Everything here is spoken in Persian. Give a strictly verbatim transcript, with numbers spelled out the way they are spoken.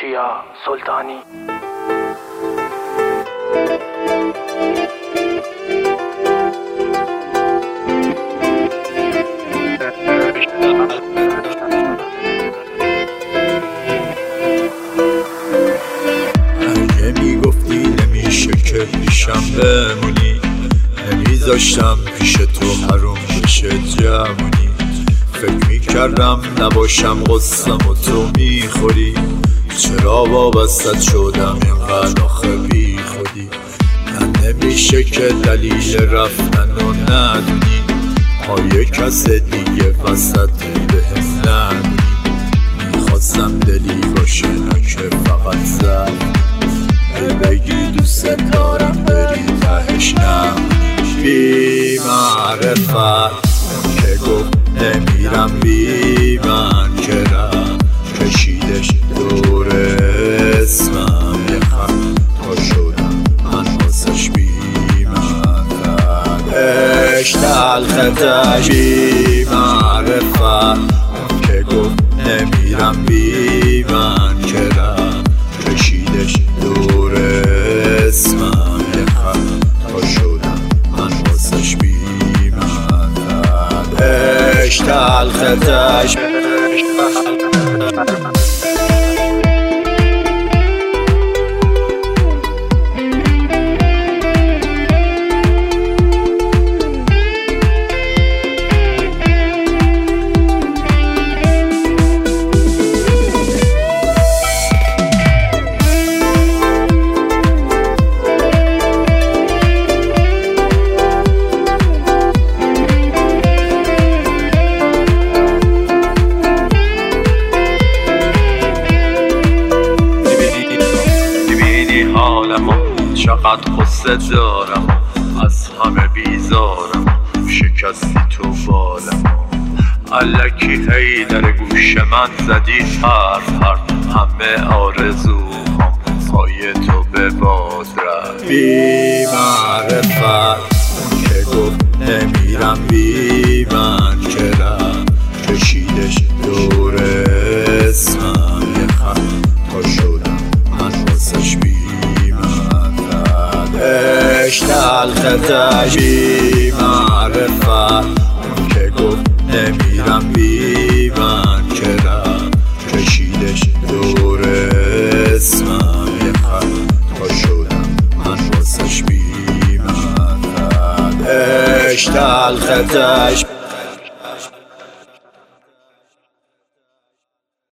کیا سلطانی. اگه میگفتی نمیشه که پیشم بمونی، نمیذاشتم پیش تو حروم بشه جوونی. فکر میکردم نباشم قصم و تو میخوری، چرا وابستت شدم اینقدر آخه بی خودی. من نمیشه که دلیل رفتن رو ندونی، پای کس دیگه وسط بهم نمونی. میخواستم دلی باشه نه که فقط زد، ای بگی دوست دارم بری تهش نمونی. بی معرفت که گفت نمیرم، بی من که رفت کشیدش دور اسمم یه خط تا شدم من واسش بی منفعتش تلختش. بی معرفت که گفت نمیرم، بی من که رفت کشیدش دور اسمم یه خط تا شدم من واسش بی منفعتش تلختش. چقدر قصه دارم، از همه بیزارم، شکستی تو بالم. الکی هی در گوش من زدی حرف حرف، همه آرزوهام پای تو به باد رفت. بی معرفت که گفت نمیرم، بی من که رفت کشیدش دور اسمم یه خط تا شدم من واسش بی تلختش. بی معرفت